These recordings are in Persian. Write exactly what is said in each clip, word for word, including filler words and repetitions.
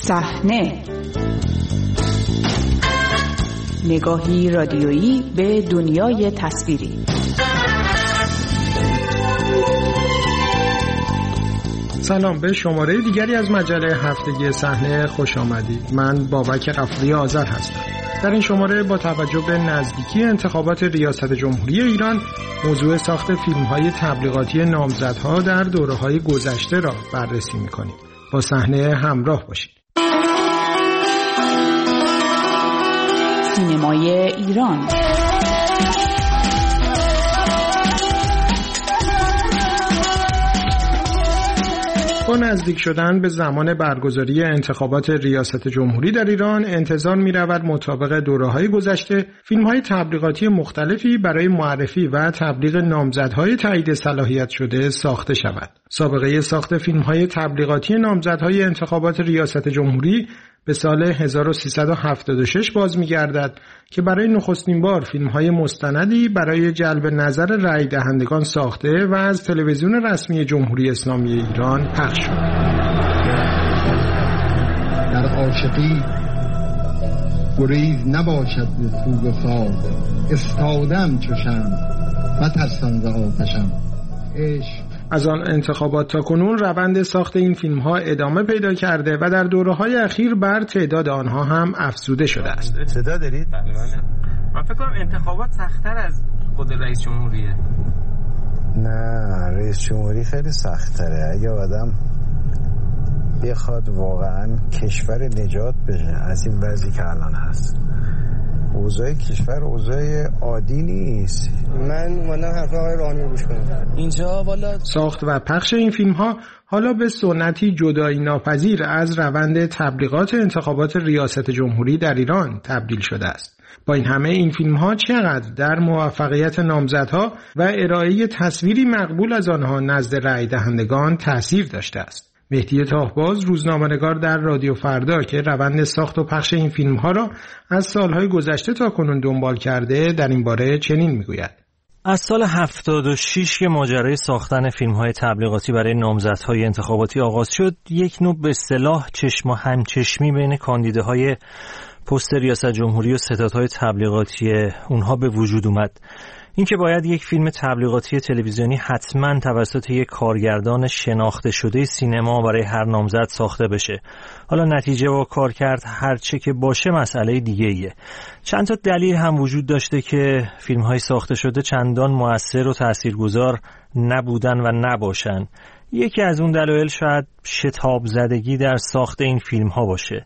صحنه، نگاهی رادیویی به دنیای تصویری. سلام، به شماره دیگری از مجله هفتگی صحنه خوش آمدید. من بابک غفوری آذر هستم. در این شماره با توجه به نزدیکی انتخابات ریاست جمهوری ایران، موضوع ساخت فیلم‌های تبلیغاتی نامزدها در دوره‌های گذشته را بررسی می‌کنیم. با صحنه همراه باشید. سینمای ایران. با نزدیک شدن به زمان برگزاری انتخابات ریاست جمهوری در ایران، انتظار می‌رود مطابق دوره‌های گذشته فیلم‌های تبلیغاتی مختلفی برای معرفی و تبلیغ نامزدهای تایید صلاحیت شده ساخته شود. سابقه ساخت فیلم‌های تبلیغاتی نامزدهای انتخابات ریاست جمهوری به سال هزار و سیصد و هفتاد و شش باز می‌گردد که برای نخستین بار فیلم‌های مستندی برای جلب نظر رای دهندگان ساخته و از تلویزیون رسمی جمهوری اسلامی ایران پخش شد. در عاشقی گریز نباشد به کوه خاک، استادم چو شمع مترسان ز آتشم. عشق از آن انتخابات تا کنون روند ساخت این فیلم‌ها ادامه پیدا کرده و در دوره‌های اخیر بر تعداد آنها هم افزوده شده است. صدا دارید؟ من فکر کنم انتخابات سخت‌تر از خود رئیس جمهوریه. نه، رئیس جمهوری خیلی سخت‌تره. اگه آدم بخواد واقعاً کشور نجات بده از این وضعی که الان هست، اوضاع کشور اوضاع عادی نیست. من اومدم حرف آقای روحانی گوش کنم. اینجا والا ساخت و پخش این فیلم ها حالا به سنتی جدایی ناپذیر از روند تبلیغات انتخابات ریاست جمهوری در ایران تبدیل شده است. با این همه این فیلم ها چقدر در موفقیت نامزدها و ارائه تصویری مقبول از آنها نزد رای دهندگان تأثیر داشته است. مهدی تاهباز، روزنامه‌نگار در رادیو فردا که روند ساخت و پخش این فیلم‌ها را از سالهای گذشته تا کنون دنبال کرده، در این باره چنین می‌گوید: از سال هفتاد و شش که ماجرای ساختن فیلم‌های تبلیغاتی برای نامزدهای انتخاباتی آغاز شد، یک نوع به اصطلاح چشم و همچشمی بین کاندیداهای پست ریاست جمهوری و ستادهای تبلیغاتی اونها به وجود اومد. این که باید یک فیلم تبلیغاتی تلویزیونی حتما توسط یک کارگردان شناخته شده سینما برای هر نامزد ساخته بشه. حالا نتیجه و کارکرد هر چه که باشه مسئله دیگه ایه. چند تا دلیل هم وجود داشته که فیلم‌های ساخته شده چندان مؤثر و تاثیرگذار نبودن و نباشن. یکی از اون دلایل شاید شتاب زدگی در ساخت این فیلم‌ها باشه.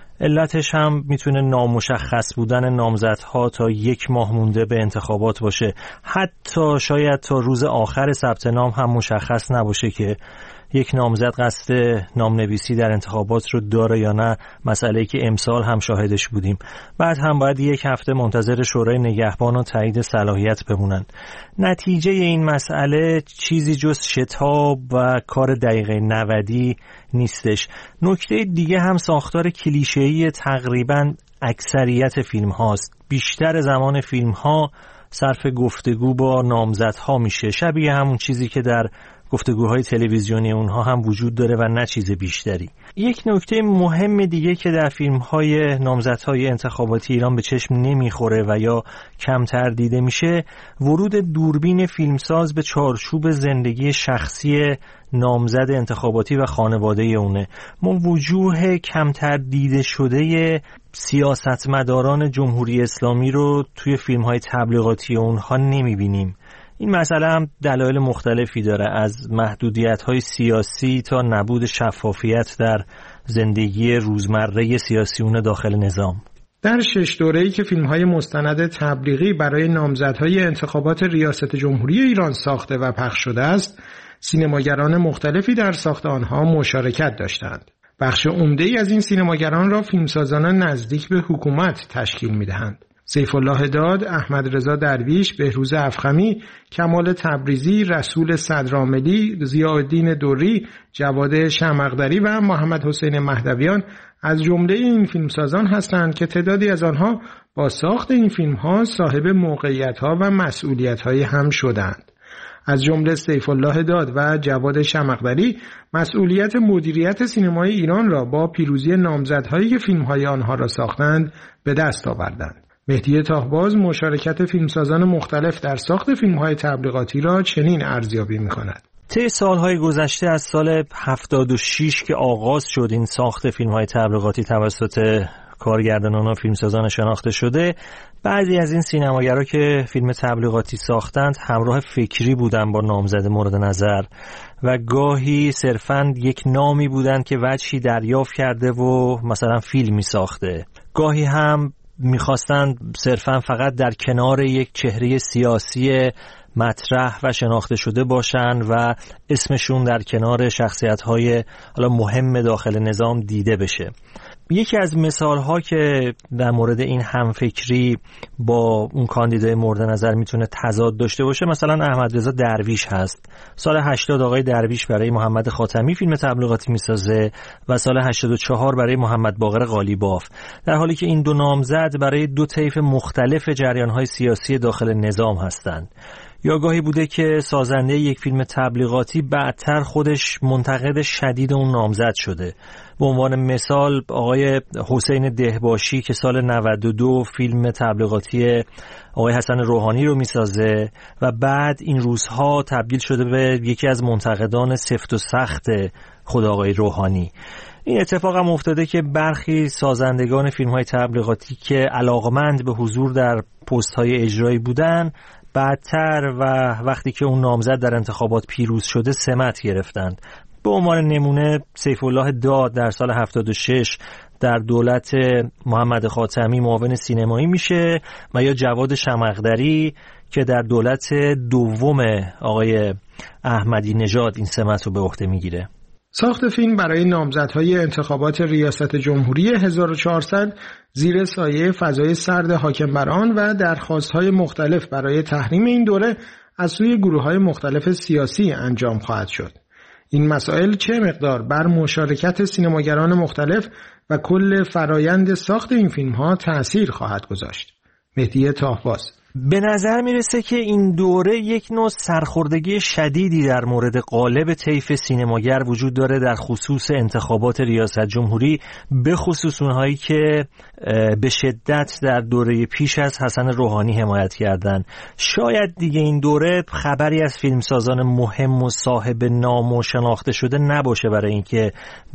علتش هم میتونه نامشخص بودن نامزدها تا یک ماه مونده به انتخابات باشه. حتی شاید تا روز آخر ثبت نام هم مشخص نباشه که یک نامزد قصد نامنویسی در انتخابات رو داره یا نه، مسئله‌ای که امسال هم شاهدش بودیم. بعد هم باید یک هفته منتظر شورای نگهبان و تایید صلاحیت بمونن. نتیجه این مسئله چیزی جز شتاب و کار دقیقه نودی نیستش. نکته دیگه هم ساختار کلیشه‌ای تقریباً اکثریت فیلم هاست. بیشتر زمان فیلم ها صرف گفتگو با نامزدها میشه، شبیه همون چیزی که در گفتگوهای تلویزیونی اونها هم وجود داره و نه چیز بیشتری. یک نکته مهم دیگه که در فیلم‌های نامزدهای انتخاباتی ایران به چشم نمیخوره و یا کمتر دیده میشه، ورود دوربین فیلمساز به چارچوب زندگی شخصی نامزد انتخاباتی و خانواده اونه. ما وجوه کمتر دیده شده سیاستمداران جمهوری اسلامی رو توی فیلم‌های تبلیغاتی اونها نمیبینیم. این مسئله هم دلایل مختلفی داره، از محدودیت‌های سیاسی تا نبود شفافیت در زندگی روزمره سیاسیون داخل نظام. در شش دوره‌ای که فیلم‌های مستند تبلیغی برای نامزدهای انتخابات ریاست جمهوری ایران ساخته و پخش شده است، سینماگران مختلفی در ساخت آنها مشارکت داشتند. بخش عمده‌ای از این سینماگران را فیلمسازان نزدیک به حکومت تشکیل می‌دهند. سیف الله داد، احمد رضا درویش، بهروز افخمی، کمال تبریزی، رسول صدرعاملی، ضیاءالدین دوری، جواد شمعدری و محمد حسین مهدویان از جمله این فیلمسازان هستند که تعدادی از آنها با ساخت این فیلم‌ها صاحب موقعیت‌ها و مسئولیت‌های هم شدند. از جمله سیف الله داد و جواد شمقدری مسئولیت مدیریت سینمای ایران را با پیروزی نامزدهایی که فیلم‌های آنها را ساختند به دست آوردند. مهدی طاهباز مشارکت فیلمسازان مختلف در ساخت فیلم‌های تبلیغاتی را چنین ارزیابی می‌کند. طی سالهای گذشته از سال هفتاد و شش که آغاز شد این ساخت فیلم‌های تبلیغاتی توسط کارگردانان و فیلمسازان شناخته شده، بعضی از این سینماگرها که فیلم تبلیغاتی ساختند همراه فکری بودند با نامزد مورد نظر و گاهی صرفاً یک نامی بودند که وجهی دریافت کرده و مثلا فیلمی ساخته، گاهی هم میخواستند صرفاً فقط در کنار یک چهره سیاسی مطرح و شناخته شده باشن و اسمشون در کنار شخصیت‌های حالا مهم داخل نظام دیده بشه. یکی از مثال‌ها که در مورد این همفکری با اون کاندیدای مورد نظر میتونه تضاد داشته باشه مثلا احمد رضا درویش هست. سال هشتاد آقای درویش برای محمد خاتمی فیلم تبلیغاتی میسازه و سال هشتاد و چهار برای محمد باقر قالیباف، در حالی که این دو نامزد برای دو طیف مختلف جریان‌های سیاسی داخل نظام هستند. یا گاهی بوده که سازنده یک فیلم تبلیغاتی بعدتر خودش منتقد شدید اون نامزد شده. به عنوان مثال آقای حسین دهباشی که سال نود و دو فیلم تبلیغاتی آقای حسن روحانی رو میسازه و بعد این روزها تبدیل شده به یکی از منتقدان سفت و سخت خود آقای روحانی. این اتفاق هم افتاده که برخی سازندگان فیلم‌های تبلیغاتی که علاقمند به حضور در پست‌های اجرایی بودن بعدتر و وقتی که اون نامزد در انتخابات پیروز شده سمت گرفتند. به عنوان نمونه سیف الله داد در سال هفتاد و شش در دولت محمد خاتمی معاون سینمایی میشه و یا جواد شمقدری که در دولت دوم آقای احمدی نژاد این سمت رو به عهده میگیره. ساخت فیلم برای نامزدهای انتخابات ریاست جمهوری هزار و چهارصد زیر سایه فضای سرد حاکم بر آن و درخواست‌های مختلف برای تحریم این دوره از سوی گروه‌های مختلف سیاسی انجام خواهد شد. این مسائل چه مقدار بر مشارکت سینماگران مختلف و کل فرایند ساخت این فیلم‌ها تأثیر خواهد گذاشت؟ مهدی طاهباز: به نظر میرسه که این دوره یک نوع سرخوردگی شدیدی در مورد قالب طیف سینماگر وجود داره در خصوص انتخابات ریاست جمهوری، به خصوص اونهایی که به شدت در دوره پیش از حسن روحانی حمایت کردن. شاید دیگه این دوره خبری از فیلمسازان مهم و صاحب نام و شناخته شده نباشه برای اینکه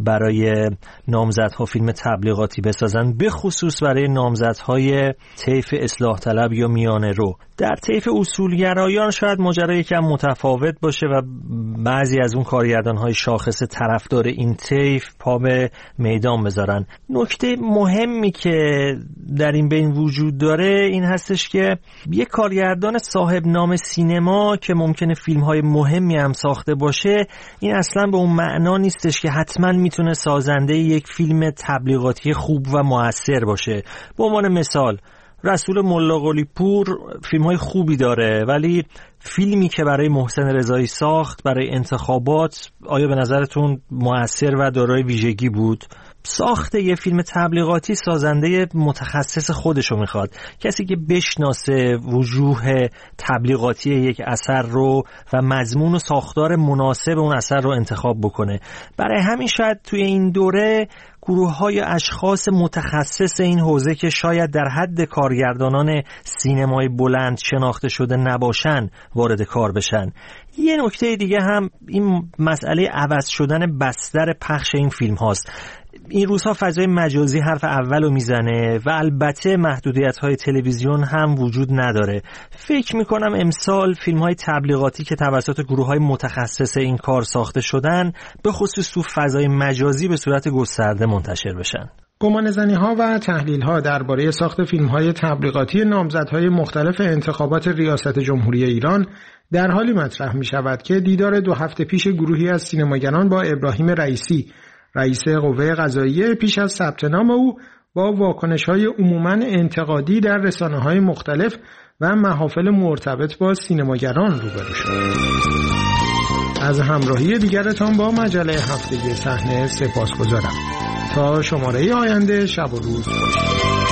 برای نامزدها فیلم تبلیغاتی بسازن، به خصوص برای نامزدهای طیف اصلاح طلب یا میانه رو. در طیف اصولگرایان شاید ماجرا یکم متفاوت باشه و بعضی از اون کارگردان‌های شاخص طرفدار این طیف پا به میدان بذارن. نکته مهمی که در این بین وجود داره این هستش که یک کارگردان صاحب نام سینما که ممکنه فیلم‌های مهمی هم ساخته باشه، این اصلا به اون معنا نیستش که حتما میتونه سازنده یک فیلم تبلیغاتی خوب و مؤثر باشه. به عنوان مثال رسول ملا قلی پور فیلم‌های خوبی داره، ولی فیلمی که برای محسن رضایی ساخت برای انتخابات آیا به نظرتون مؤثر و دارای ویژگی بود؟ ساخت یه فیلم تبلیغاتی سازنده متخصص خودشو میخواد، کسی که بشناسه وجوه تبلیغاتی یک اثر رو و مضمون و ساختار مناسب اون اثر رو انتخاب بکنه. برای همین شاید توی این دوره گروه‌های یا اشخاص متخصص این حوزه که شاید در حد کارگردانان سینمای بلند شناخته شده نباشن وارد کار بشن. یه نکته دیگه هم این مسئله عوض شدن بستر پخش این فیلم هاست. این روزها فضای مجازی حرف اولو میزنه و البته محدودیت‌های تلویزیون هم وجود نداره. فکر میکنم امسال فیلم‌های تبلیغاتی که توسط گروه‌های متخصص این کار ساخته شدن به خصوص تو فضای مجازی به صورت گسترده منتشر بشن. گمانه‌زنی‌ها و تحلیل‌ها درباره ساخت فیلم‌های تبلیغاتی نامزدهای مختلف انتخابات ریاست جمهوری ایران در حالی مطرح می‌شود که دیدار دو هفته پیش گروهی از سینماگران با ابراهیم رئیسی رئیس قوه قضاییه پیش از ثبت نام او با واکنش‌های عموماً انتقادی در رسانه‌های مختلف و محافل مرتبط با سینماگران روبرو شد. از همراهی دیگرتان با مجله هفتگی صحنه سپاسگزارم. تا شماره آینده شب و روز خوش.